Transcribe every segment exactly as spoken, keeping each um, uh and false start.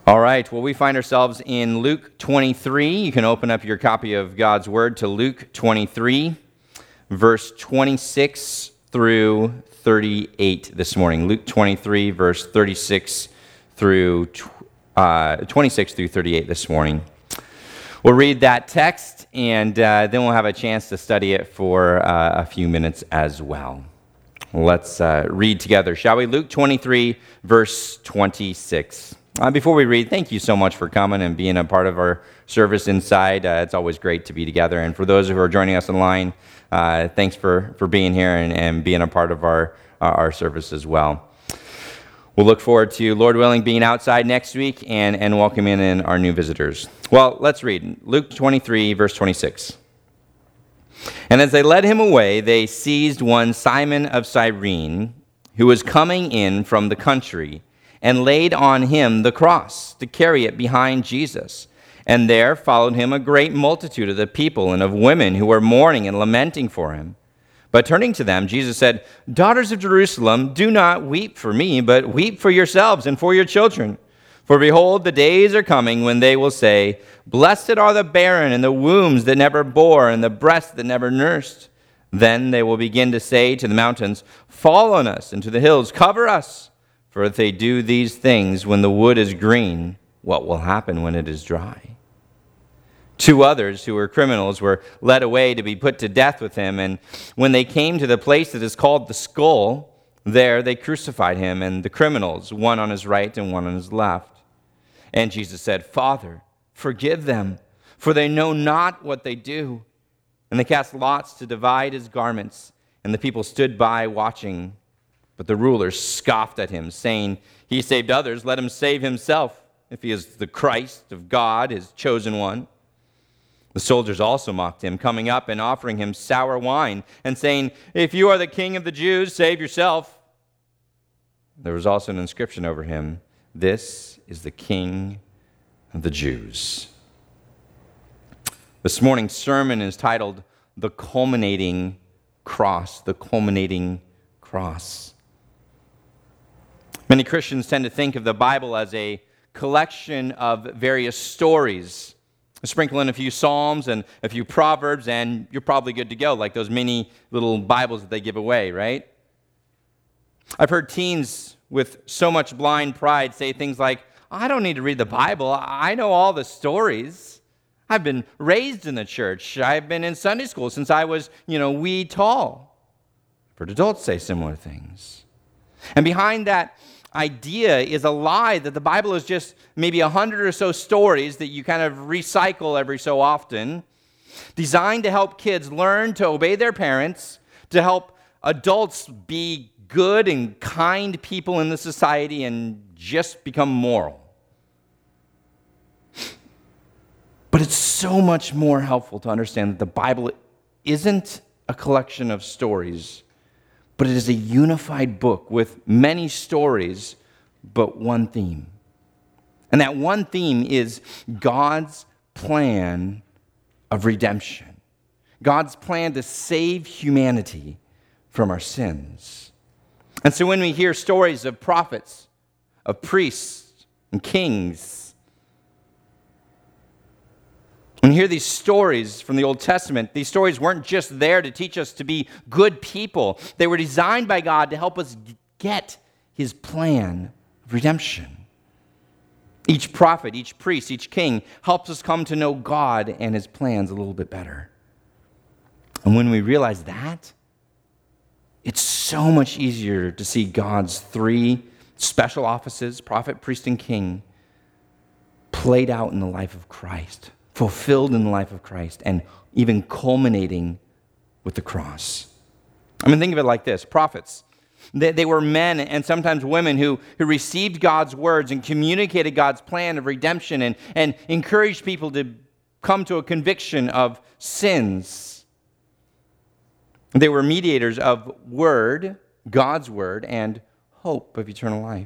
All right, well, we find ourselves in Luke twenty-three. You can open up your copy of God's Word to Luke twenty-three, verse twenty-six through thirty-eight this morning. Luke twenty-three, verse thirty-six through uh, twenty-six through thirty-eight this morning. We'll read that text, and uh, then we'll have a chance to study it for uh, a few minutes as well. Let's uh, read together, shall we? Luke twenty-three, verse twenty-six. Uh, before we read, thank you so much for coming and being a part of our service inside. Uh, it's always great to be together. And for those who are joining us online, uh, thanks for, for being here and, and being a part of our, uh, our service as well. We'll look forward to, Lord willing, being outside next week and, and welcoming in our new visitors. Well, let's read Luke twenty-three, verse twenty-six. And as they led him away, they seized one Simon of Cyrene, who was coming in from the country, and laid on him the cross to carry it behind Jesus. And there followed him a great multitude of the people and of women who were mourning and lamenting for him. But turning to them, Jesus said, "Daughters of Jerusalem, do not weep for me, but weep for yourselves and for your children. For behold, the days are coming when they will say, 'Blessed are the barren and the wombs that never bore and the breasts that never nursed.' Then they will begin to say to the mountains, 'Fall on us,' and to the hills, 'Cover us.' For if they do these things when the wood is green, what will happen when it is dry?" Two others who were criminals were led away to be put to death with him, and when they came to the place that is called the Skull, there they crucified him and the criminals, one on his right and one on his left. And Jesus said, "Father, forgive them, for they know not what they do." And they cast lots to divide his garments, and the people stood by watching. But the rulers scoffed at him, saying, "He saved others, let him save himself, if he is the Christ of God, his chosen one." The soldiers also mocked him, coming up and offering him sour wine, and saying, "If you are the king of the Jews, save yourself." There was also an inscription over him, "This is the King of the Jews." This morning's sermon is titled, "The Culminating Cross," the culminating cross. Many Christians tend to think of the Bible as a collection of various stories. Sprinkle in a few Psalms and a few Proverbs, and you're probably good to go, like those mini little Bibles that they give away, right? I've heard teens with so much blind pride say things like, "I don't need to read the Bible. I know all the stories. I've been raised in the church. I've been in Sunday school since I was, you know, wee tall." I've heard adults say similar things. And behind that idea is a lie that the Bible is just maybe a hundred or so stories that you kind of recycle every so often, designed to help kids learn to obey their parents, to help adults be good and kind people in the society and just become moral. But it's so much more helpful to understand that the Bible isn't a collection of stories, but it is a unified book with many stories, but one theme. And that one theme is God's plan of redemption. God's plan to save humanity from our sins. And so when we hear stories of prophets, of priests, and kings, when we hear these stories from the Old Testament, these stories weren't just there to teach us to be good people. They were designed by God to help us get his plan of redemption. Each prophet, each priest, each king helps us come to know God and his plans a little bit better. And when we realize that, it's so much easier to see God's three special offices, prophet, priest, and king, played out in the life of Christ, fulfilled in the life of Christ, and even culminating with the cross. I mean, think of it like this. Prophets, they, they were men and sometimes women who, who received God's words and communicated God's plan of redemption and, and encouraged people to come to a conviction of sins. They were mediators of word, God's word, and hope of eternal life.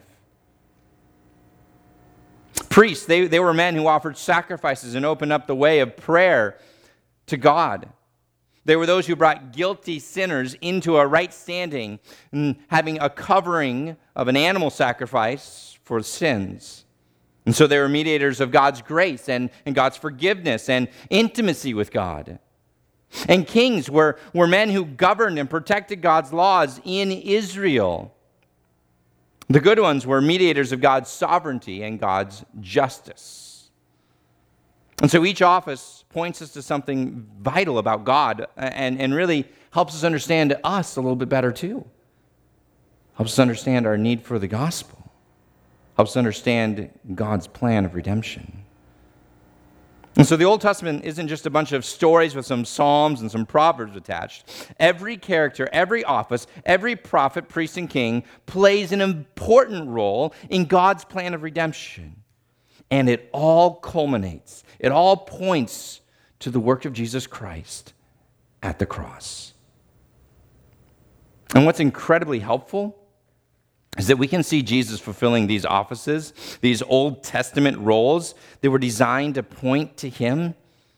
Priests, they, they were men who offered sacrifices and opened up the way of prayer to God. They were those who brought guilty sinners into a right standing and having a covering of an animal sacrifice for sins. And so they were mediators of God's grace and, and God's forgiveness and intimacy with God. And kings were, were men who governed and protected God's laws in Israel. The good ones were mediators of God's sovereignty and God's justice. And so each office points us to something vital about God and, and really helps us understand us a little bit better too. Helps us understand our need for the gospel. Helps us understand God's plan of redemption. And so the Old Testament isn't just a bunch of stories with some psalms and some proverbs attached. Every character, every office, every prophet, priest, and king plays an important role in God's plan of redemption. And it all culminates, it all points to the work of Jesus Christ at the cross. And what's incredibly helpful is that we can see Jesus fulfilling these offices, these Old Testament roles that were designed to point to him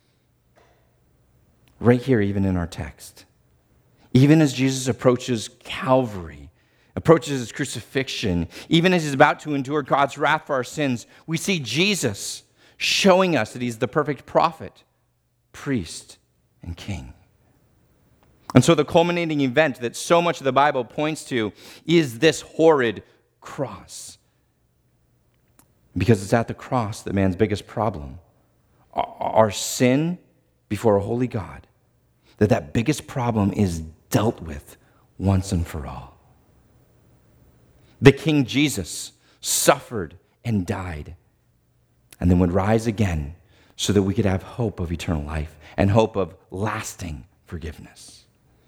right here, even in our text. Even as Jesus approaches Calvary, approaches his crucifixion, even as he's about to endure God's wrath for our sins, we see Jesus showing us that he's the perfect prophet, priest, and king. And so the culminating event that so much of the Bible points to is this horrid cross. Because it's at the cross that man's biggest problem, our sin before a holy God, that that biggest problem is dealt with once and for all. The King Jesus suffered and died and then would rise again so that we could have hope of eternal life and hope of lasting forgiveness.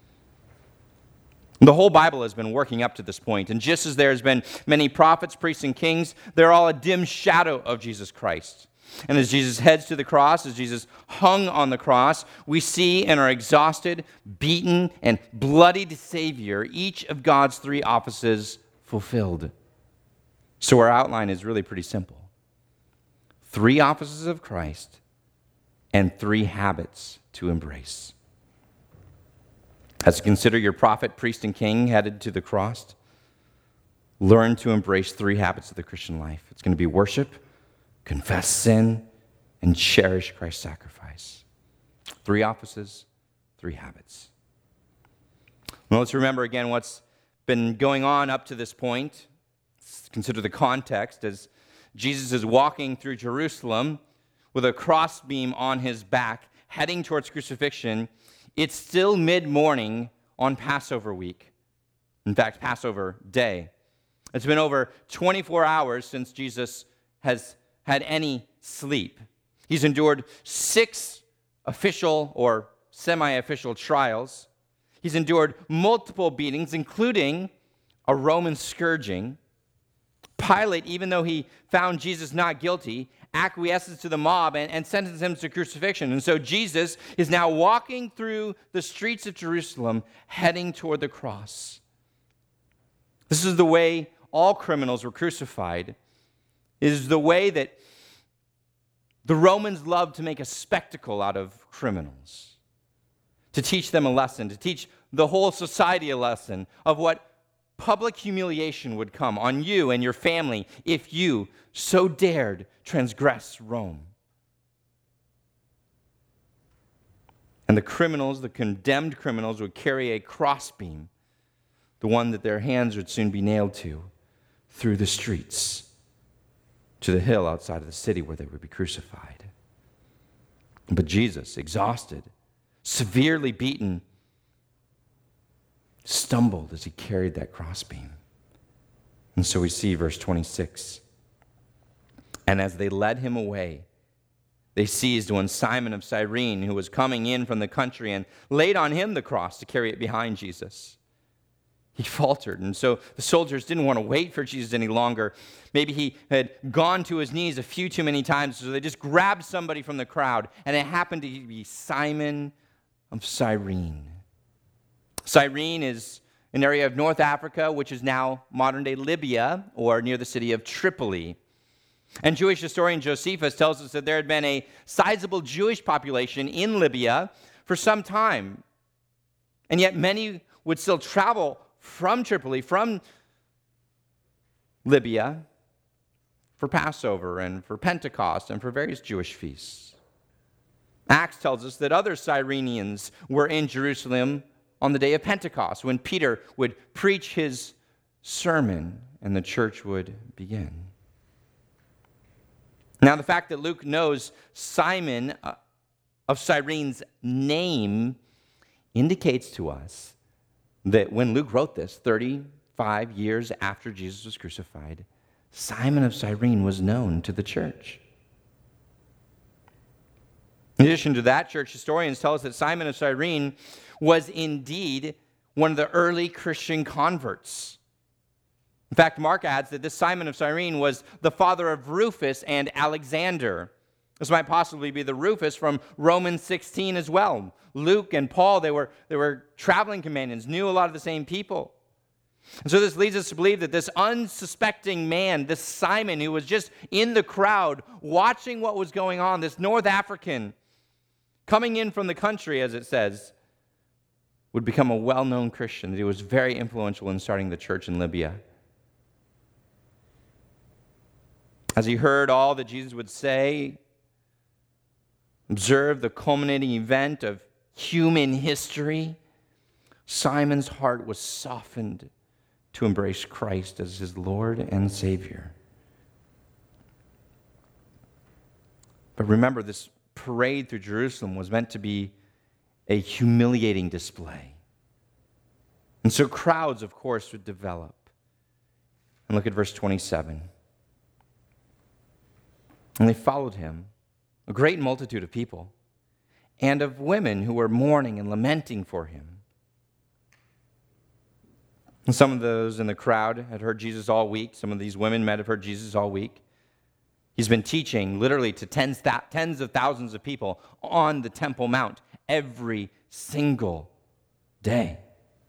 The whole Bible has been working up to this point, and just as there has been many prophets, priests, and kings, they're all a dim shadow of Jesus Christ. And as Jesus heads to the cross, as Jesus hung on the cross, we see in our exhausted, beaten, and bloodied Savior each of God's three offices fulfilled. So our outline is really pretty simple. Three offices of Christ and three habits to embrace. As you consider your prophet, priest, and king headed to the cross, learn to embrace three habits of the Christian life. It's going to be worship, confess sin, and cherish Christ's sacrifice. Three offices, three habits. Well, let's remember again what's been going on up to this point. Let's consider the context as Jesus is walking through Jerusalem with a crossbeam on his back, heading towards crucifixion. It's still mid-morning on Passover week. In fact, Passover day. It's been over twenty-four hours since Jesus has had any sleep. He's endured six official or semi-official trials. He's endured multiple beatings, including a Roman scourging. Pilate, even though he found Jesus not guilty, acquiesces to the mob and, and sentences him to crucifixion. And so Jesus is now walking through the streets of Jerusalem, heading toward the cross. This is the way all criminals were crucified. It is the way that the Romans loved to make a spectacle out of criminals, to teach them a lesson, to teach the whole society a lesson of what public humiliation would come on you and your family if you so dared transgress Rome. And the criminals, the condemned criminals, would carry a crossbeam, the one that their hands would soon be nailed to, through the streets to the hill outside of the city where they would be crucified. But Jesus, exhausted, severely beaten, stumbled as he carried that crossbeam. And so we see verse twenty-six. And as they led him away, they seized one Simon of Cyrene, who was coming in from the country, and laid on him the cross to carry it behind Jesus. He faltered, and so the soldiers didn't want to wait for Jesus any longer. Maybe he had gone to his knees a few too many times, so they just grabbed somebody from the crowd, and it happened to be Simon of Cyrene. Cyrene is an area of North Africa, which is now modern-day Libya, or near the city of Tripoli. And Jewish historian Josephus tells us that there had been a sizable Jewish population in Libya for some time. And yet many would still travel from Tripoli, from Libya, for Passover and for Pentecost and for various Jewish feasts. Acts tells us that other Cyrenians were in Jerusalem on the day of Pentecost when Peter would preach his sermon and the church would begin. Now, the fact that Luke knows Simon of Cyrene's name indicates to us that when Luke wrote this, thirty-five years after Jesus was crucified, Simon of Cyrene was known to the church. In addition to that, church historians tell us that Simon of Cyrene was indeed one of the early Christian converts. In fact, Mark adds that this Simon of Cyrene was the father of Rufus and Alexander. This might possibly be the Rufus from Romans sixteen as well. Luke and Paul, they were, they were traveling companions, knew a lot of the same people. And so this leads us to believe that this unsuspecting man, this Simon who was just in the crowd watching what was going on, this North African coming in from the country, as it says, would become a well-known Christian. He was very influential in starting the church in Libya. As he heard all that Jesus would say, observed the culminating event of human history, Simon's heart was softened to embrace Christ as his Lord and Savior. But remember, this parade through Jerusalem was meant to be a humiliating display. And so crowds, of course, would develop. And look at verse twenty-seven. And they followed him, a great multitude of people, and of women who were mourning and lamenting for him. And some of those in the crowd had heard Jesus all week. Some of these women might have heard Jesus all week. He's been teaching literally to tens, tens of thousands of people on the Temple Mount every single day.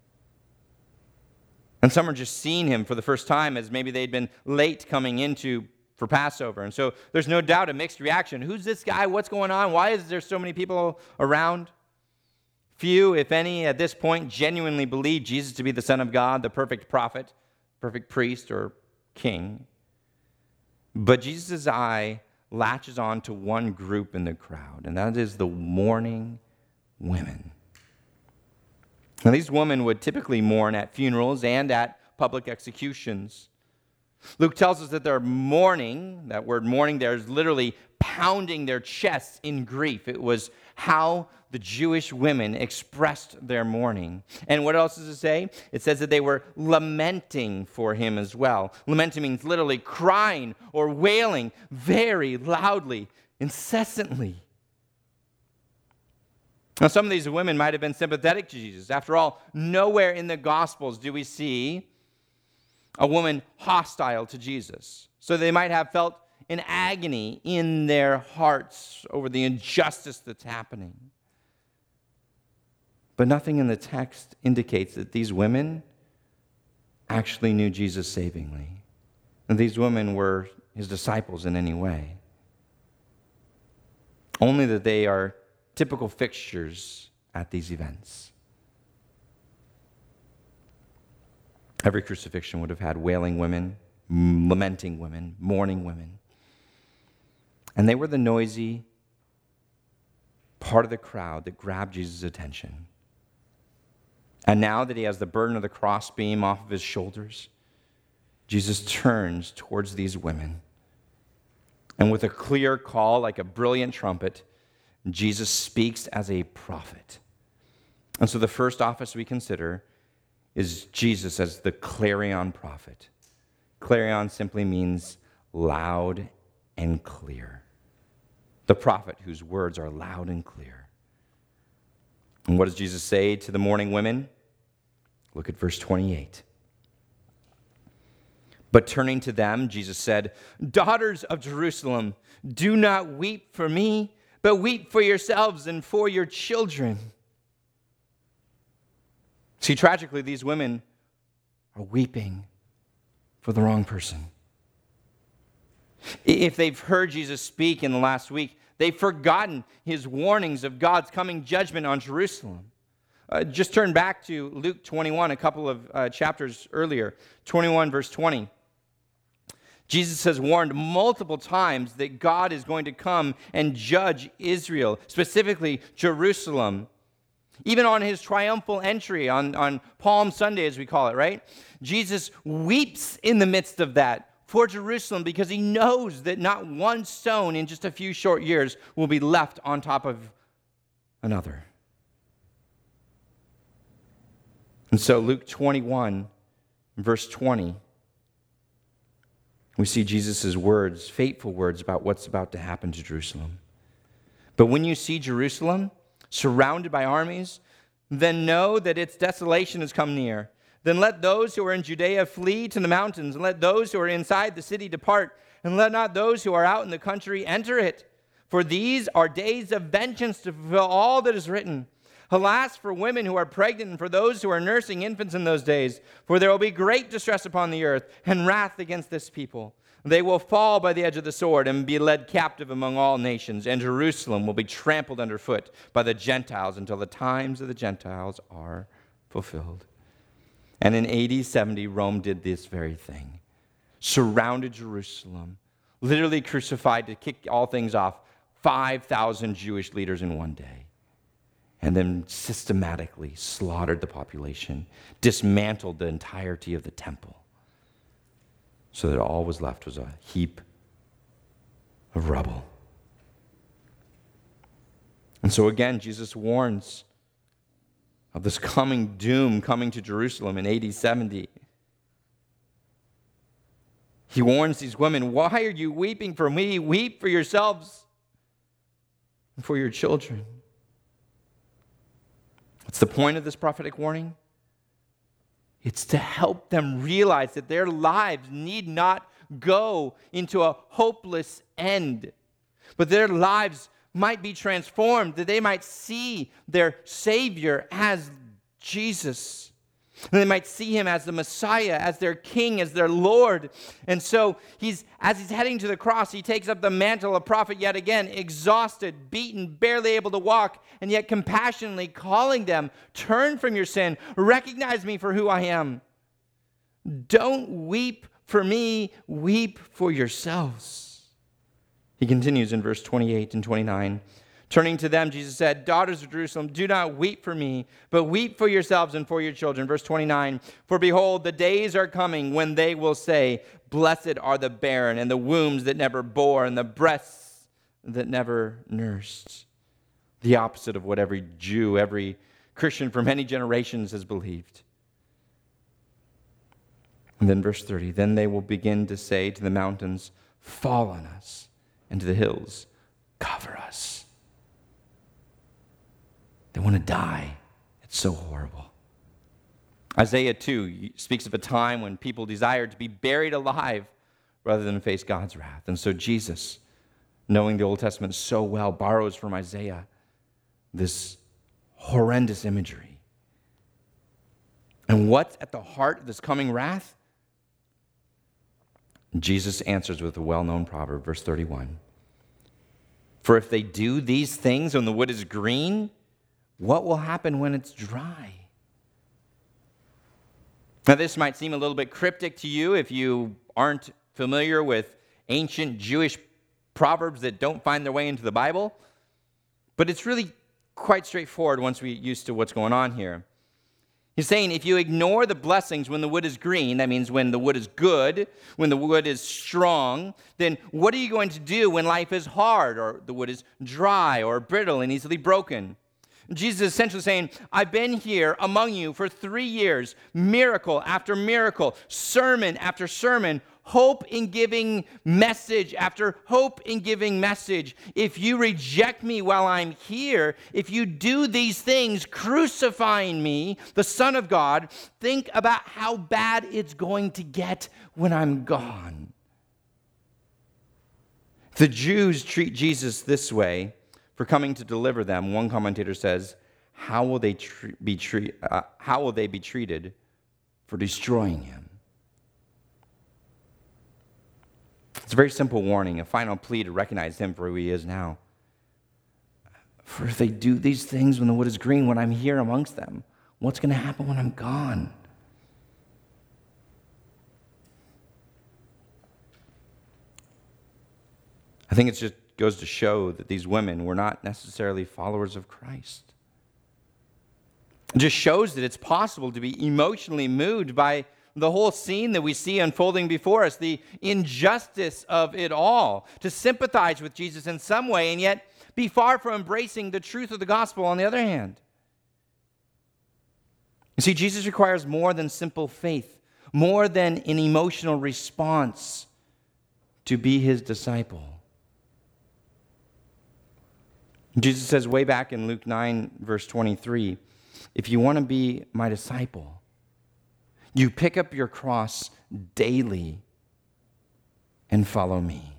And some are just seeing him for the first time as maybe they'd been late coming into for Passover. And so there's no doubt a mixed reaction. Who's this guy? What's going on? Why is there so many people around? Few, if any, at this point genuinely believe Jesus to be the Son of God, the perfect prophet, perfect priest, or king. But Jesus' eye latches on to one group in the crowd, and that is the mourning women. Now, these women would typically mourn at funerals and at public executions. Luke tells us that they're mourning. That word mourning there is literally pounding their chests in grief. It was how the Jewish women expressed their mourning. And what else does it say? It says that they were lamenting for him as well. Lamenting means literally crying or wailing very loudly, incessantly. Now, some of these women might have been sympathetic to Jesus. After all, nowhere in the Gospels do we see a woman hostile to Jesus. So they might have felt an agony in their hearts over the injustice that's happening. But nothing in the text indicates that these women actually knew Jesus savingly, and these women were his disciples in any way. Only that they are typical fixtures at these events. Every crucifixion would have had wailing women, lamenting women, mourning women. And they were the noisy part of the crowd that grabbed Jesus' attention. And now that he has the burden of the crossbeam off of his shoulders, Jesus turns towards these women. And with a clear call, like a brilliant trumpet, Jesus speaks as a prophet. And so the first office we consider is Jesus as the clarion prophet. Clarion simply means loud and clear. The prophet whose words are loud and clear. And what does Jesus say to the mourning women? Look at verse twenty-eight. But turning to them, Jesus said, "Daughters of Jerusalem, do not weep for me, but weep for yourselves and for your children." See, tragically, these women are weeping for the wrong person. If they've heard Jesus speak in the last week, they've forgotten his warnings of God's coming judgment on Jerusalem. Uh, just turn back to Luke twenty-one, a couple of uh, chapters earlier, twenty-one verse twenty. Jesus has warned multiple times that God is going to come and judge Israel, specifically Jerusalem. Even on his triumphal entry on, on Palm Sunday, as we call it, right? Jesus weeps in the midst of that for Jerusalem because he knows that not one stone in just a few short years will be left on top of another. And so Luke twenty-one, verse twenty, we see Jesus' words, fateful words about what's about to happen to Jerusalem. But when you see Jerusalem surrounded by armies, then know that its desolation has come near. Then let those who are in Judea flee to the mountains, and let those who are inside the city depart, and let not those who are out in the country enter it. For these are days of vengeance to fulfill all that is written. Alas, for women who are pregnant and for those who are nursing infants in those days, for there will be great distress upon the earth and wrath against this people. They will fall by the edge of the sword and be led captive among all nations, and Jerusalem will be trampled underfoot by the Gentiles until the times of the Gentiles are fulfilled. And in A D seventy, Rome did this very thing. Surrounded Jerusalem, literally crucified to kick all things off five thousand Jewish leaders in one day. And then systematically slaughtered the population, dismantled the entirety of the temple, so that all was left was a heap of rubble. And so again, Jesus warns of this coming doom coming to Jerusalem in A D seventy. He warns these women, why are you weeping for me? Weep for yourselves and for your children. What's the point of this prophetic warning? It's to help them realize that their lives need not go into a hopeless end, but their lives might be transformed, that they might see their Savior as Jesus. And they might see him as the Messiah, as their King, as their Lord. And so he's, as he's heading to the cross, he takes up the mantle of prophet yet again, exhausted, beaten, barely able to walk, and yet compassionately calling them, turn from your sin, recognize me for who I am. Don't weep for me, weep for yourselves. He continues in verse twenty-eight and twenty-nine. Turning to them, Jesus said, daughters of Jerusalem, do not weep for me, but weep for yourselves and for your children. Verse twenty-nine, for behold, the days are coming when they will say, blessed are the barren and the wombs that never bore and the breasts that never nursed. The opposite of what every Jew, every Christian for many generations has believed. And then verse thirty, then they will begin to say to the mountains, fall on us, and to the hills, cover us. They want to die. It's so horrible. Isaiah two speaks of a time when people desired to be buried alive rather than face God's wrath. And so Jesus, knowing the Old Testament so well, borrows from Isaiah this horrendous imagery. And what's at the heart of this coming wrath? Jesus answers with a well-known proverb, verse thirty-one. For if they do these things when the wood is green, what will happen when it's dry? Now, this might seem a little bit cryptic to you if you aren't familiar with ancient Jewish proverbs that don't find their way into the Bible, but it's really quite straightforward once we get used to what's going on here. He's saying if you ignore the blessings when the wood is green, that means when the wood is good, when the wood is strong, then what are you going to do when life is hard or the wood is dry or brittle and easily broken? Jesus is essentially saying, I've been here among you for three years, miracle after miracle, sermon after sermon, hope in giving message after hope in giving message. If you reject me while I'm here, if you do these things, crucifying me, the Son of God, think about how bad it's going to get when I'm gone. The Jews treat Jesus this way for coming to deliver them. One commentator says, how will they tre- be tre- uh, how will they be treated for destroying him? It's a very simple warning, a final plea to recognize him for who he is now. For if they do these things when the wood is green, when I'm here amongst them, what's going to happen when I'm gone? I think it just goes to show that these women were not necessarily followers of Christ. It just shows that it's possible to be emotionally moved by the whole scene that we see unfolding before us, the injustice of it all, to sympathize with Jesus in some way and yet be far from embracing the truth of the gospel on the other hand. You see, Jesus requires more than simple faith, more than an emotional response to be his disciple. Jesus says way back in Luke nine, verse twenty-three, if you want to be my disciple, you pick up your cross daily and follow me.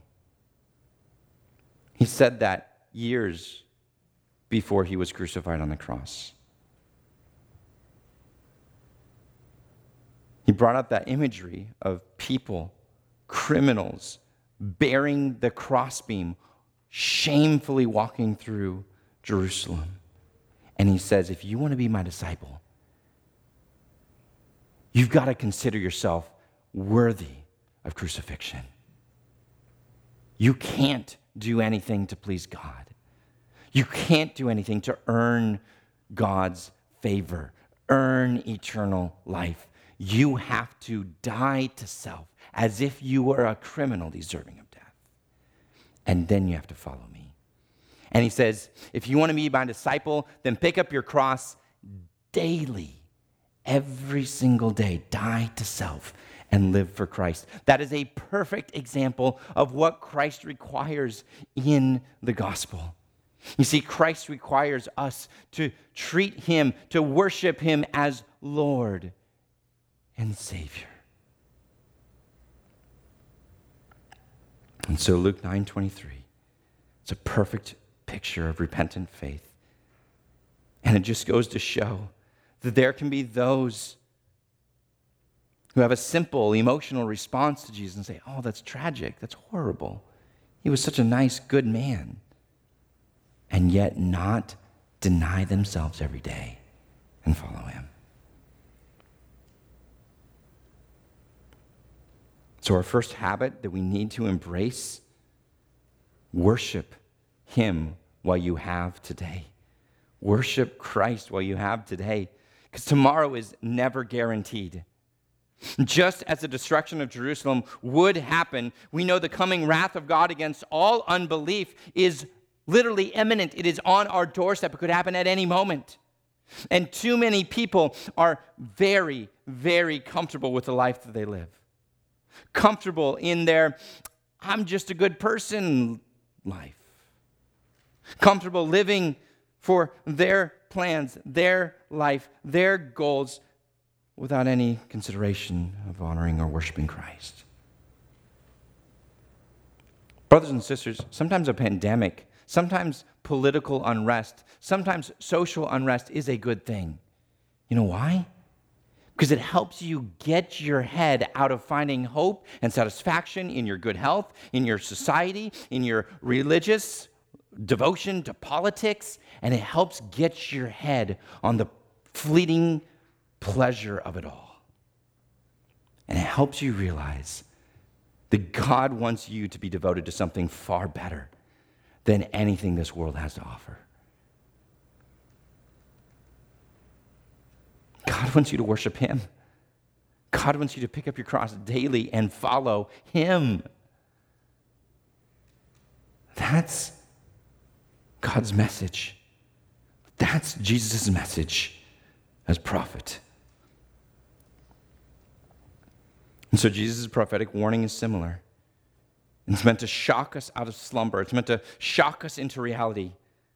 He said that years before he was crucified on the cross. He brought up that imagery of people, criminals, bearing the crossbeam, shamefully walking through Jerusalem. And he says, if you want to be my disciple, you've got to consider yourself worthy of crucifixion. You can't do anything to please God. You can't do anything to earn God's favor, earn eternal life. You have to die to self as if you were a criminal deserving of death. And then you have to follow me. And he says, if you want to be my disciple, then pick up your cross daily, every single day. Die to self and live for Christ. That is a perfect example of what Christ requires in the gospel. You see, Christ requires us to treat him, to worship him as Lord and Savior. And so Luke nine twenty-three, it's a perfect picture of repentant faith. And it just goes to show that there can be those who have a simple emotional response to Jesus and say, oh, that's tragic, that's horrible. He was such a nice, good man. And yet not deny themselves every day and follow him. So our first habit that we need to embrace, worship him while you have today. Worship Christ while you have today. Because tomorrow is never guaranteed. Just as the destruction of Jerusalem would happen, we know the coming wrath of God against all unbelief is literally imminent. It is on our doorstep. It could happen at any moment. And too many people are very, very comfortable with the life that they live. Comfortable in their, I'm just a good person life. Comfortable living for their plans, their life, their goals, without any consideration of honoring or worshiping Christ. Brothers and sisters, sometimes a pandemic, sometimes political unrest, sometimes social unrest is a good thing. You know why? Because it helps you get your head out of finding hope and satisfaction in your good health, in your society, in your religious devotion to politics, and it helps get your head on the fleeting pleasure of it all. And it helps you realize that God wants you to be devoted to something far better than anything this world has to offer. God wants you to worship him. God wants you to pick up your cross daily and follow him. That's God's message. That's Jesus' message as prophet. And so Jesus' prophetic warning is similar. It's meant to shock us out of slumber. It's meant to shock us into reality.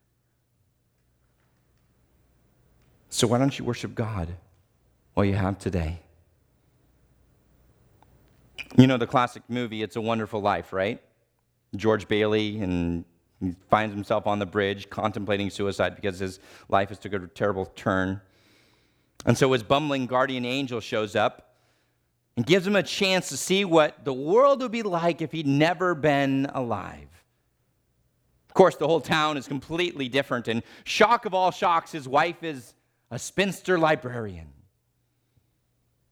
So why don't you worship God while you have today? You know the classic movie, It's a Wonderful Life, right? George Bailey, and he finds himself on the bridge contemplating suicide because his life has took a terrible turn. And so his bumbling guardian angel shows up and gives him a chance to see what the world would be like if he'd never been alive. Of course, the whole town is completely different, and shock of all shocks, his wife is a spinster librarian.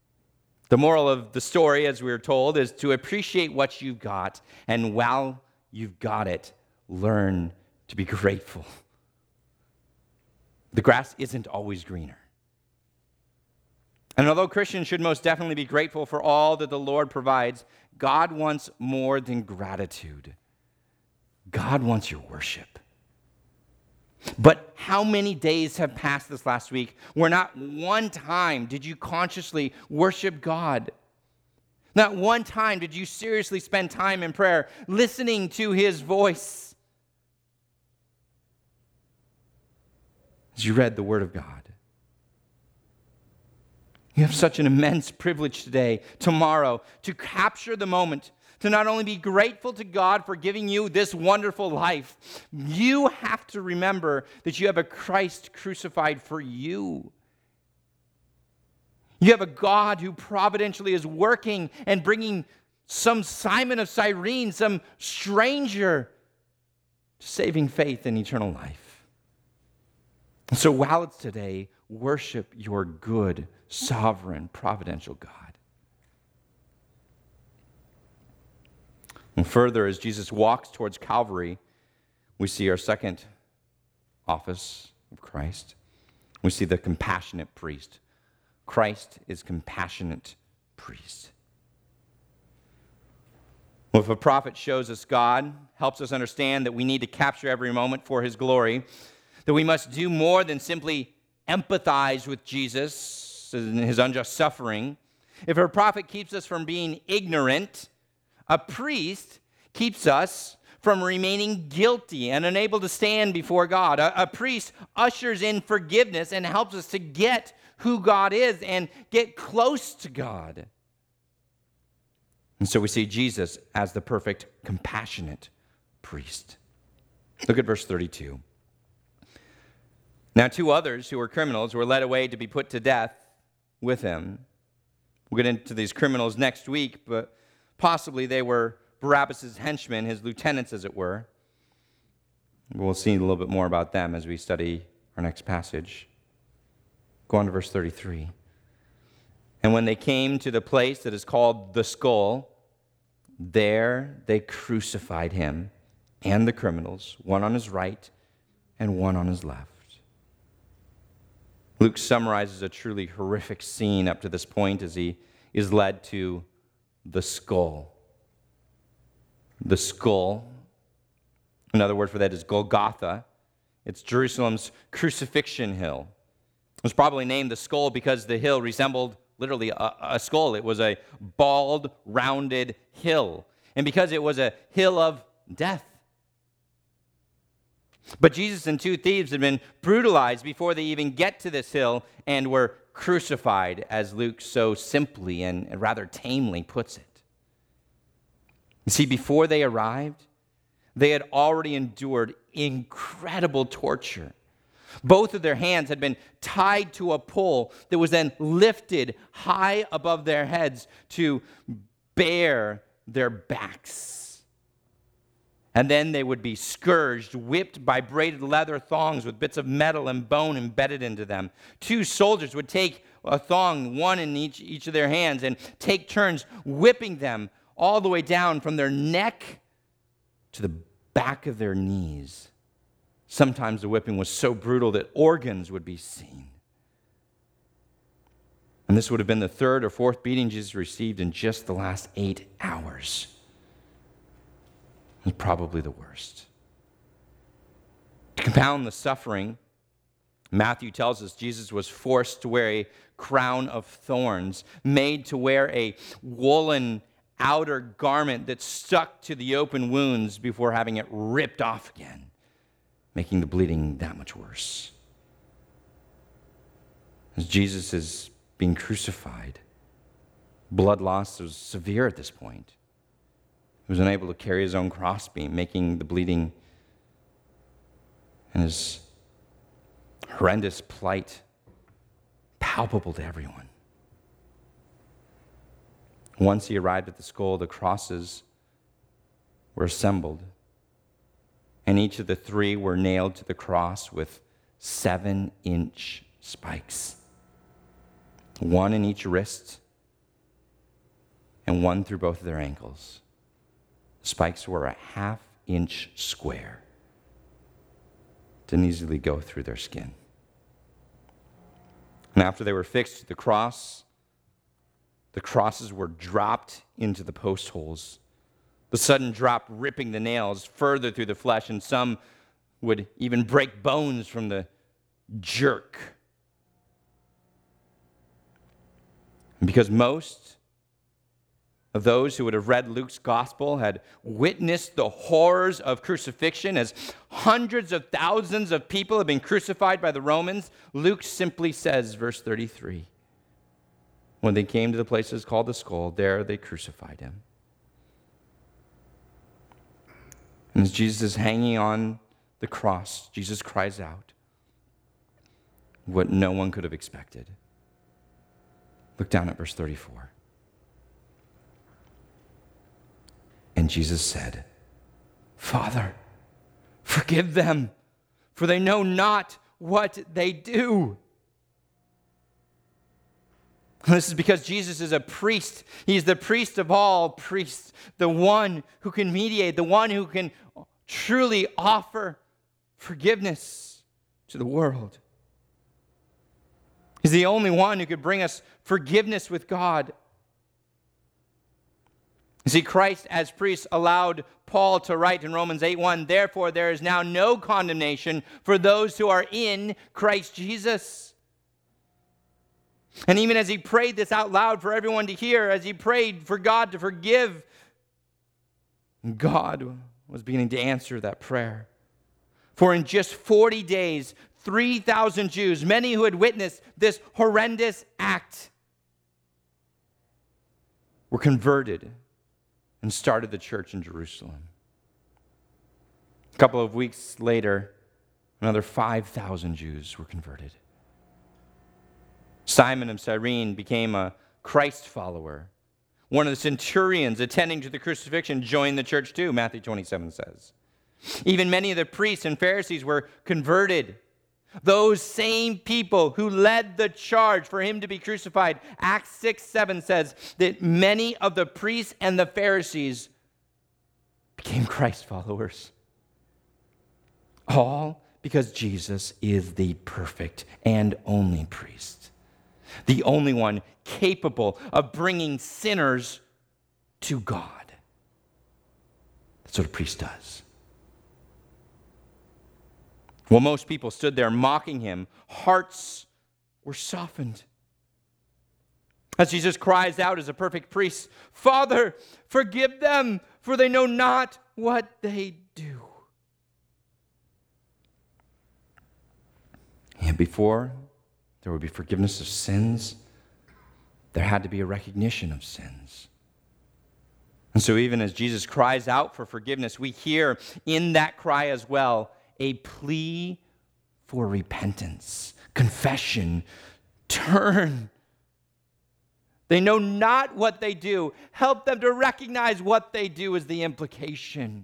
The moral of the story, as we are told, is to appreciate what you've got, and while you've got it. Learn to be grateful. The grass isn't always greener. And although Christians should most definitely be grateful for all that the Lord provides, God wants more than gratitude. God wants your worship. But how many days have passed this last week where not one time did you consciously worship God? Not one time did you seriously spend time in prayer, listening to His voice as you read the Word of God? You have such an immense privilege today, tomorrow, to capture the moment, to not only be grateful to God for giving you this wonderful life. You have to remember that you have a Christ crucified for you. You have a God who providentially is working and bringing some Simon of Cyrene, some stranger, to saving faith and eternal life. So while it's today, worship your good, sovereign, providential God. And further, as Jesus walks towards Calvary, we see our second office of Christ. We see the compassionate priest. Christ is compassionate priest. Well, if a prophet shows us God, helps us understand that we need to capture every moment for His glory, that we must do more than simply empathize with Jesus and His unjust suffering. If a prophet keeps us from being ignorant, a priest keeps us from remaining guilty and unable to stand before God. A, a priest ushers in forgiveness and helps us to get who God is and get close to God. And so we see Jesus as the perfect, compassionate priest. Look at verse thirty-two. Now two others who were criminals were led away to be put to death with him. We'll get into these criminals next week, but possibly they were Barabbas' henchmen, his lieutenants, as it were. We'll see a little bit more about them as we study our next passage. Go on to verse thirty-three. And when they came to the place that is called the Skull, there they crucified him and the criminals, one on his right and one on his left. Luke summarizes a truly horrific scene up to this point as he is led to the skull. The skull, another word for that is Golgotha. It's Jerusalem's crucifixion hill. It was probably named the skull because the hill resembled literally a, a skull. It was a bald, rounded hill. And because it was a hill of death. But Jesus and two thieves had been brutalized before they even get to this hill and were crucified, as Luke so simply and rather tamely puts it. You see, before they arrived, they had already endured incredible torture. Both of their hands had been tied to a pole that was then lifted high above their heads to bear their backs. And then they would be scourged, whipped by braided leather thongs with bits of metal and bone embedded into them. Two soldiers would take a thong, one in each, each of their hands, and take turns whipping them all the way down from their neck to the back of their knees. Sometimes the whipping was so brutal that organs would be seen. And this would have been the third or fourth beating Jesus received in just the last eight hours. And probably the worst. To compound the suffering, Matthew tells us Jesus was forced to wear a crown of thorns, made to wear a woolen outer garment that stuck to the open wounds before having it ripped off again, making the bleeding that much worse. As Jesus is being crucified, blood loss was severe at this point. He was unable to carry his own crossbeam, making the bleeding and his horrendous plight palpable to everyone. Once he arrived at the skull, the crosses were assembled, and each of the three were nailed to the cross with seven-inch spikes, one in each wrist and one through both of their ankles. The spikes were a half inch square. Didn't easily go through their skin. And after they were fixed to the cross, the crosses were dropped into the post holes. The sudden drop ripping the nails further through the flesh, and some would even break bones from the jerk. And because most of those who would have read Luke's gospel had witnessed the horrors of crucifixion as hundreds of thousands of people have been crucified by the Romans, Luke simply says, verse thirty-three, when they came to the places called the Skull, there they crucified him. And as Jesus is hanging on the cross, Jesus cries out what no one could have expected. Look down at verse thirty-four. And Jesus said, Father, forgive them, for they know not what they do. This is because Jesus is a priest. He's the priest of all priests, the one who can mediate, the one who can truly offer forgiveness to the world. He's the only one who could bring us forgiveness with God. You see, Christ as priest allowed Paul to write in Romans eight one, therefore there is now no condemnation for those who are in Christ Jesus. And even as he prayed this out loud for everyone to hear, as he prayed for God to forgive, God was beginning to answer that prayer. For in just forty days, three thousand Jews, many who had witnessed this horrendous act, were converted and started the church in Jerusalem. A couple of weeks later, another five thousand Jews were converted. Simon of Cyrene became a Christ follower. One of the centurions attending to the crucifixion joined the church too, Matthew twenty-seven says. Even many of the priests and Pharisees were converted. Those same people who led the charge for him to be crucified. Acts six seven says that many of the priests and the Pharisees became Christ followers. All because Jesus is the perfect and only priest. The only one capable of bringing sinners to God. That's what a priest does. While most people stood there mocking him, hearts were softened. As Jesus cries out as a perfect priest, Father, forgive them, for they know not what they do. And before there would be forgiveness of sins, there had to be a recognition of sins. And so even as Jesus cries out for forgiveness, we hear in that cry as well a plea for repentance, confession, turn. They know not what they do. Help them to recognize what they do is the implication.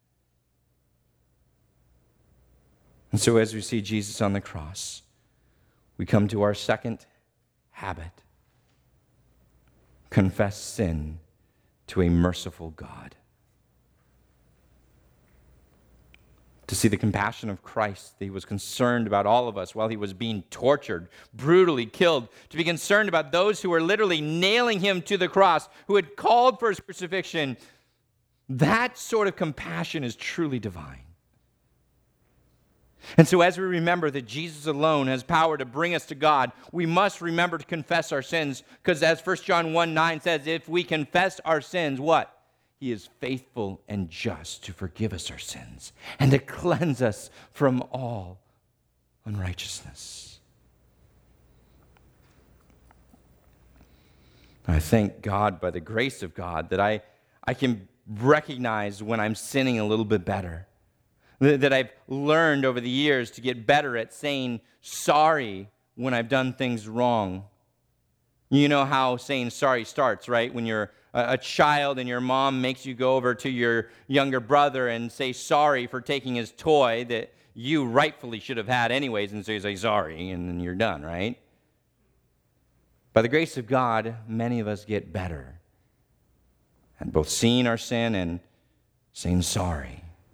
And so as we see Jesus on the cross, we come to our second habit. Confess sin to a merciful God. To see the compassion of Christ, that he was concerned about all of us while he was being tortured, brutally killed, to be concerned about those who were literally nailing him to the cross, who had called for his crucifixion. That sort of compassion is truly divine. And so as we remember that Jesus alone has power to bring us to God, we must remember to confess our sins, because as First John one nine says, if we confess our sins, what? He is faithful and just to forgive us our sins and to cleanse us from all unrighteousness. I thank God, by the grace of God, that I, I can recognize when I'm sinning a little bit better. That I've learned over the years to get better at saying sorry when I've done things wrong. You know how saying sorry starts, right? When you're a child and your mom makes you go over to your younger brother and say sorry for taking his toy that you rightfully should have had anyways, and so you say sorry, and then you're done, right? By the grace of God, many of us get better at both seeing our sin and saying sorry.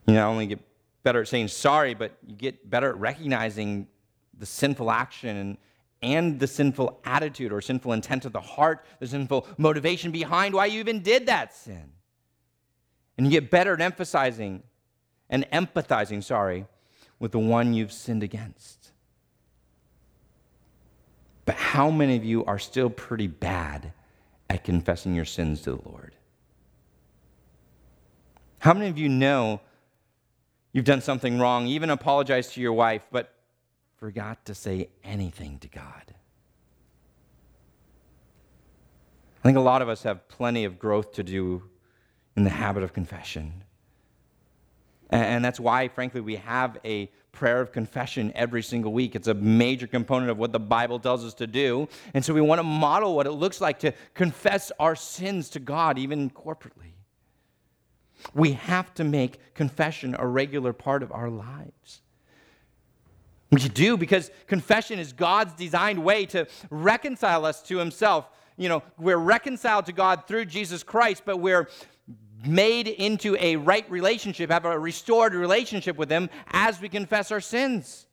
You not only get better at saying sorry, but you get better at recognizing the sinful action and, and the sinful attitude or sinful intent of the heart, the sinful motivation behind why you even did that sin. And you get better at emphasizing and empathizing, sorry, with the one you've sinned against. But how many of you are still pretty bad at confessing your sins to the Lord? How many of you know you've done something wrong, even apologized to your wife, but forgot to say anything to God? I think a lot of us have plenty of growth to do in the habit of confession. And that's why, frankly, we have a prayer of confession every single week. It's a major component of what the Bible tells us to do. And so we want to model what it looks like to confess our sins to God, even corporately. We have to make confession a regular part of our lives. We do, because confession is God's designed way to reconcile us to himself. You know, we're reconciled to God through Jesus Christ, but we're made into a right relationship, have a restored relationship with him as we confess our sins.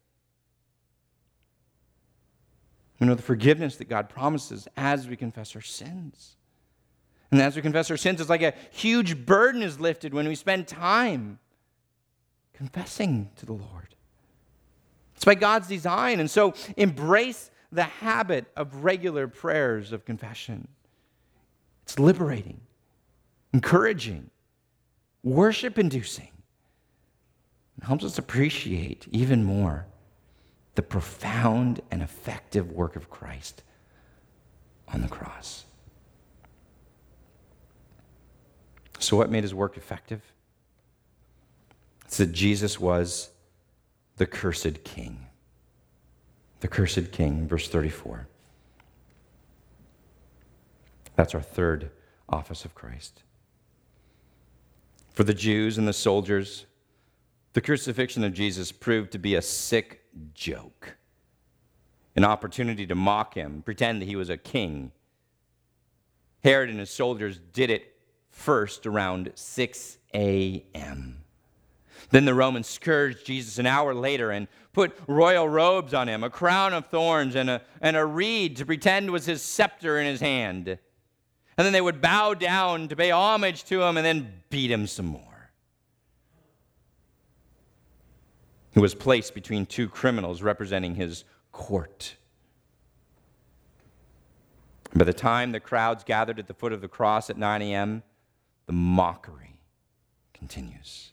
We know the forgiveness that God promises as we confess our sins. And as we confess our sins, it's like a huge burden is lifted when we spend time confessing to the Lord. It's by God's design. And so embrace the habit of regular prayers of confession. It's liberating, encouraging, worship-inducing. It helps us appreciate even more the profound and effective work of Christ on the cross. So what made his work effective? It's that Jesus was the cursed king. The cursed king, verse thirty-four. That's our third office of Christ. For the Jews and the soldiers, the crucifixion of Jesus proved to be a sick joke, an opportunity to mock him, pretend that he was a king. Herod and his soldiers did it first around six a.m. Then the Romans scourged Jesus an hour later and put royal robes on him, a crown of thorns, and a, and a reed to pretend was his scepter in his hand. And then they would bow down to pay homage to him and then beat him some more. He was placed between two criminals representing his court. By the time the crowds gathered at the foot of the cross at nine a.m., the mockery continues.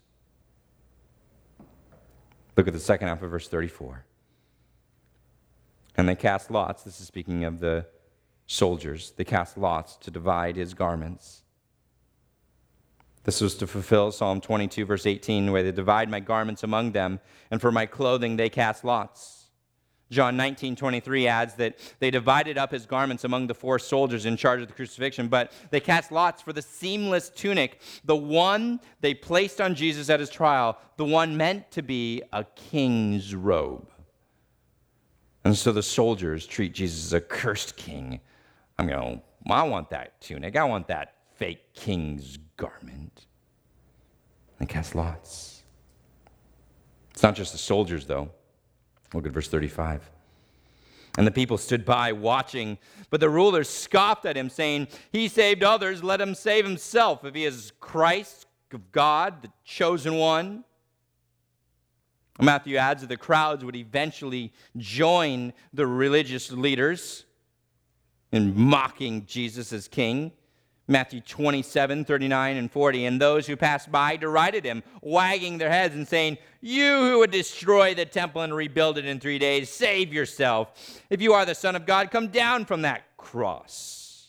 Look at the second half of verse thirty-four. And they cast lots. This is speaking of the soldiers. They cast lots to divide his garments. This was to fulfill Psalm twenty-two, verse eighteen, where they divide my garments among them, and for my clothing they cast lots. John nineteen twenty-three adds that they divided up his garments among the four soldiers in charge of the crucifixion, but they cast lots for the seamless tunic, the one they placed on Jesus at his trial, the one meant to be a king's robe. And so the soldiers treat Jesus as a cursed king. I'm going, well, I want that tunic. I want that fake king's garment. They cast lots. It's not just the soldiers, though. Look at verse thirty-five. And the people stood by watching, but the rulers scoffed at him, saying, he saved others, let him save himself if he is Christ of God, the chosen one. Matthew adds that the crowds would eventually join the religious leaders in mocking Jesus as king. Matthew twenty-seven, thirty-nine, and forty. And those who passed by derided him, wagging their heads and saying, you who would destroy the temple and rebuild it in three days, save yourself. If you are the Son of God, come down from that cross.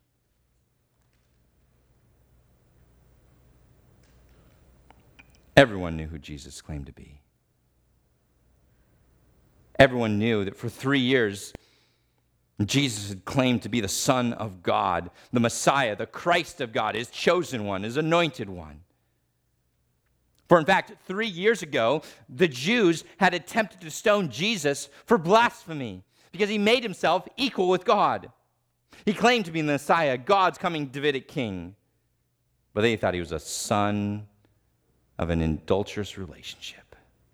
Everyone knew who Jesus claimed to be. Everyone knew that for three years, Jesus had claimed to be the Son of God, the Messiah, the Christ of God, his chosen one, his anointed one. For in fact, three years ago, the Jews had attempted to stone Jesus for blasphemy because he made himself equal with God. He claimed to be the Messiah, God's coming Davidic king. But they thought he was a son of an adulterous relationship.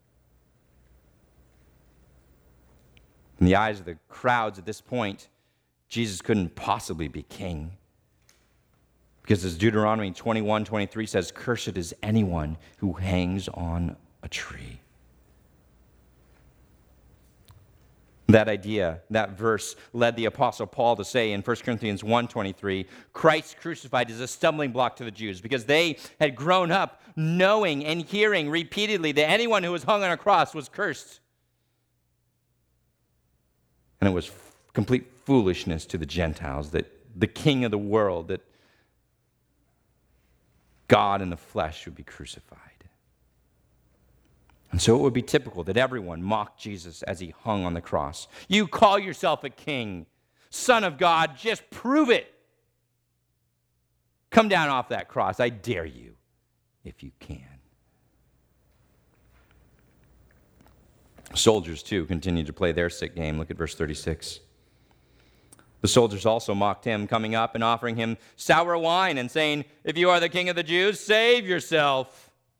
In the eyes of the crowds at this point, Jesus couldn't possibly be king. Because as Deuteronomy twenty-one twenty-three says, cursed is anyone who hangs on a tree. That idea, that verse, led the Apostle Paul to say in First Corinthians one twenty-three, Christ crucified is a stumbling block to the Jews because they had grown up knowing and hearing repeatedly that anyone who was hung on a cross was cursed. And it was complete foolishness to the Gentiles that the King of the world, that God in the flesh would be crucified. And so it would be typical that everyone mocked Jesus as he hung on the cross. You call yourself a king, Son of God, just prove it. Come down off that cross. I dare you, if you can. Soldiers, too, continued to play their sick game. Look at verse thirty-six. The soldiers also mocked him, coming up and offering him sour wine and saying, if you are the king of the Jews, save yourself.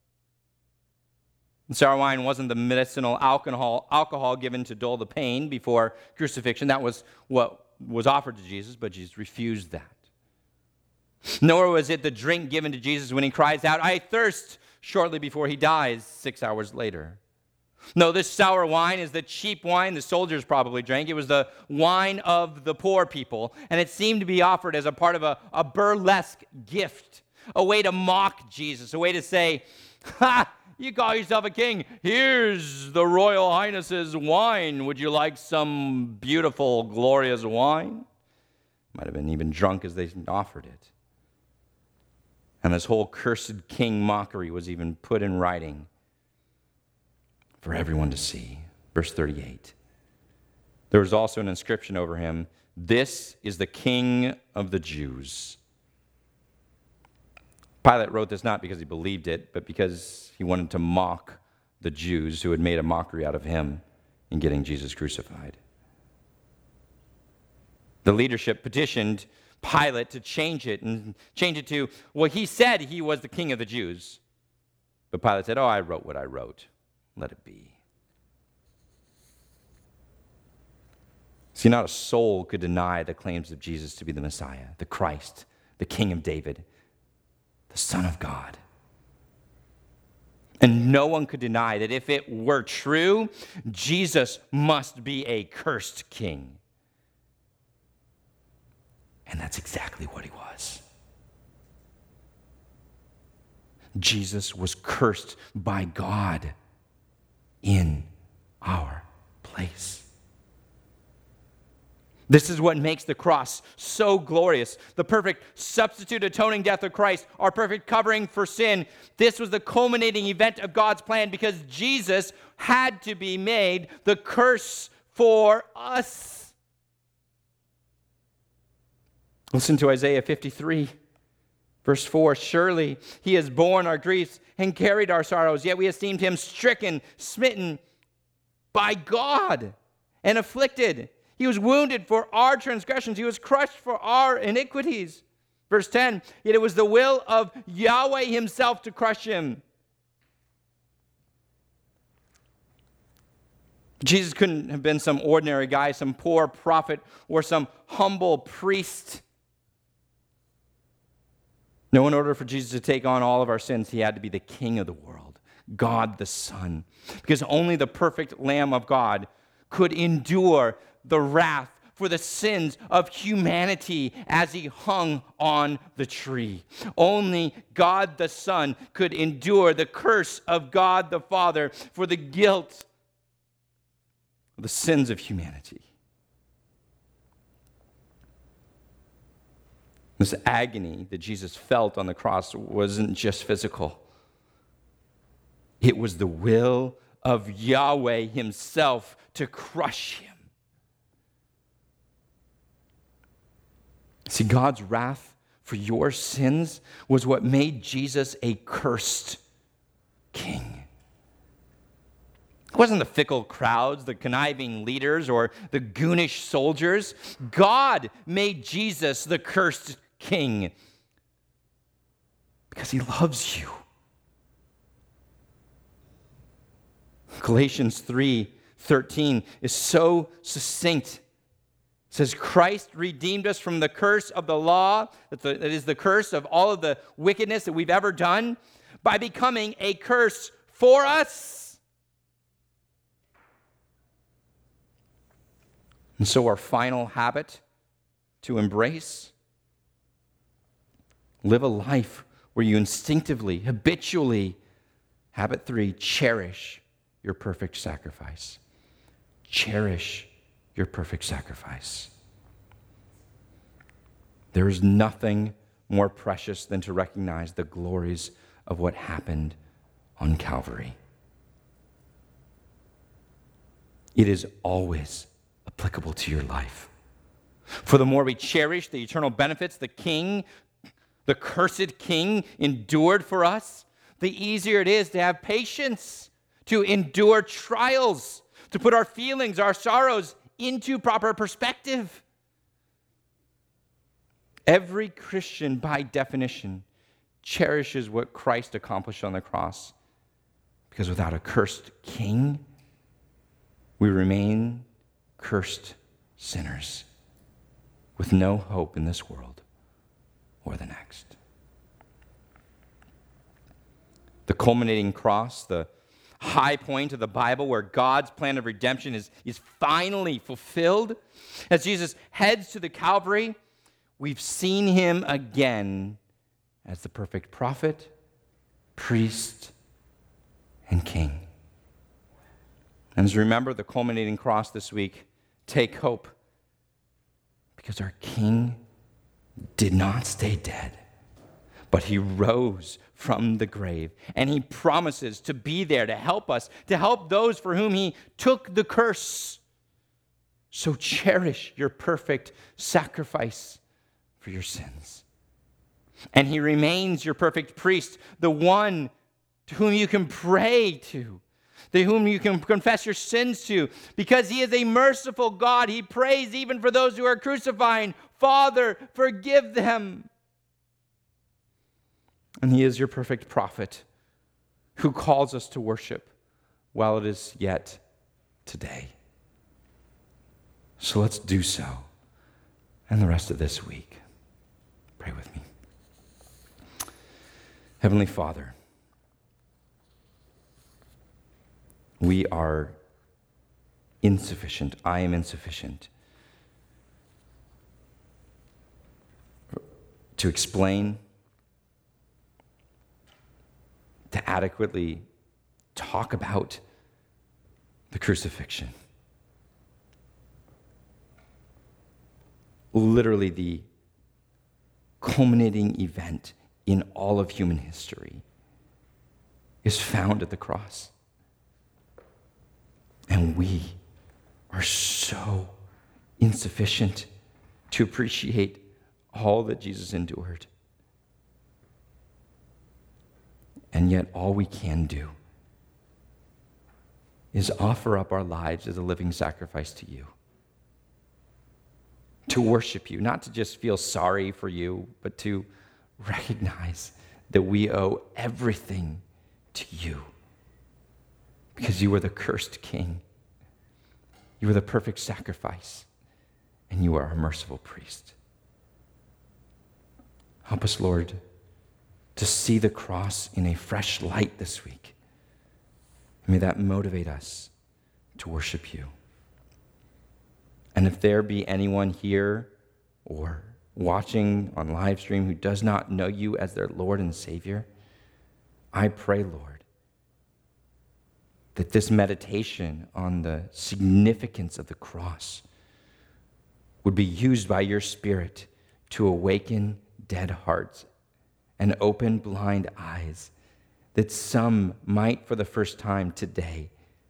And sour wine wasn't the medicinal alcohol, alcohol given to dull the pain before crucifixion. That was what was offered to Jesus, but Jesus refused that. Nor was it the drink given to Jesus when he cries out, I thirst, shortly before he dies, six hours later. No, this sour wine is the cheap wine the soldiers probably drank. It was the wine of the poor people, and it seemed to be offered as a part of a, a burlesque gift, a way to mock Jesus, a way to say, ha! You call yourself a king. Here's the Royal Highness's wine. Would you like some beautiful, glorious wine? Might have been even drunk as they offered it. And this whole cursed king mockery was even put in writing for everyone to see. Verse thirty-eight. There was also an inscription over him, this is the King of the Jews. Pilate wrote this not because he believed it, but because he wanted to mock the Jews who had made a mockery out of him in getting Jesus crucified. The leadership petitioned Pilate to change it and change it to, well, he said he was the king of the Jews. But Pilate said, oh, I wrote what I wrote. Let it be. See, not a soul could deny the claims of Jesus to be the Messiah, the Christ, the King of David, the Son of God. And no one could deny that if it were true, Jesus must be a cursed king. And that's exactly what he was. Jesus was cursed by God in our place. This is what makes the cross so glorious. The perfect substitute atoning death of Christ, our perfect covering for sin. This was the culminating event of God's plan because Jesus had to be made the curse for us. Listen to Isaiah fifty-three, verse four. Surely he has borne our griefs and carried our sorrows, yet we esteemed him stricken, smitten by God, and afflicted. He was wounded for our transgressions. He was crushed for our iniquities. Verse ten, yet it was the will of Yahweh himself to crush him. Jesus couldn't have been some ordinary guy, some poor prophet, or some humble priest. No, in order for Jesus to take on all of our sins, he had to be the King of the world, God the Son. Because only the perfect Lamb of God could endure the wrath for the sins of humanity as he hung on the tree. Only God the Son could endure the curse of God the Father for the guilt of the sins of humanity. This agony that Jesus felt on the cross wasn't just physical. It was the will of Yahweh himself to crush him. See, God's wrath for your sins was what made Jesus a cursed king. It wasn't the fickle crowds, the conniving leaders, or the goonish soldiers. God made Jesus the cursed king because he loves you. Galatians three thirteen is so succinct. It says, Christ redeemed us from the curse of the law, that is the curse of all of the wickedness that we've ever done, by becoming a curse for us. And so our final habit to embrace, live a life where you instinctively, habitually, habit three, cherish your perfect sacrifice. Cherish your perfect sacrifice. There is nothing more precious than to recognize the glories of what happened on Calvary. It is always applicable to your life. For the more we cherish the eternal benefits the King, the cursed King, endured for us, the easier it is to have patience, to endure trials, to put our feelings, our sorrows into proper perspective. Every Christian, by definition, cherishes what Christ accomplished on the cross, because without a cursed King, we remain cursed sinners with no hope in this world or the next. The culminating cross, the high point of the Bible where God's plan of redemption is, is finally fulfilled. As Jesus heads to the Calvary, we've seen him again as the perfect prophet, priest, and king. And as you remember the culminating cross this week, take hope, because our King did not stay dead, but he rose from the grave, and he promises to be there to help us, to help those for whom he took the curse. So cherish your perfect sacrifice for your sins. And he remains your perfect priest, the one to whom you can pray to, to whom you can confess your sins to, because he is a merciful God. He prays even for those who are crucifying, Father, forgive them. And he is your perfect prophet who calls us to worship while it is yet today. So let's do so. And the rest of this week, pray with me. Heavenly Father, we are insufficient. I am insufficient to explain, to adequately talk about the crucifixion. Literally the culminating event in all of human history is found at the cross. And we are so insufficient to appreciate all that Jesus endured. And yet all we can do is offer up our lives as a living sacrifice to you. To worship you, not to just feel sorry for you, but to recognize that we owe everything to you. Because you are the cursed King. You are the perfect sacrifice. And you are our merciful priest. Help us, Lord, to see the cross in a fresh light this week. May that motivate us to worship you. And if there be anyone here or watching on live stream who does not know you as their Lord and Savior, I pray, Lord, that this meditation on the significance of the cross would be used by your Spirit to awaken dead hearts and open blind eyes, that some might, for the first time today,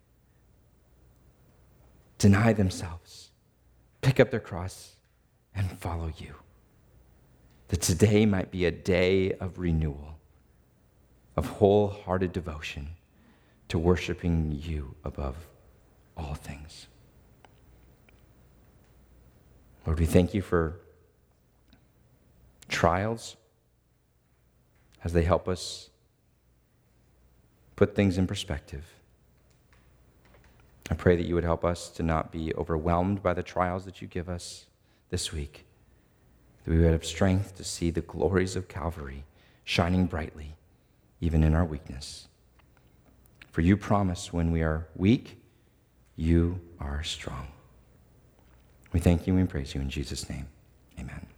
deny themselves, pick up their cross, and follow you. That today might be a day of renewal, of wholehearted devotion to worshiping you above all things. Lord, we thank you for trials as they help us put things in perspective. I pray that you would help us to not be overwhelmed by the trials that you give us this week, that we would have strength to see the glories of Calvary shining brightly, even in our weakness. For you promise when we are weak, you are strong. We thank you and praise you in Jesus' name. Amen.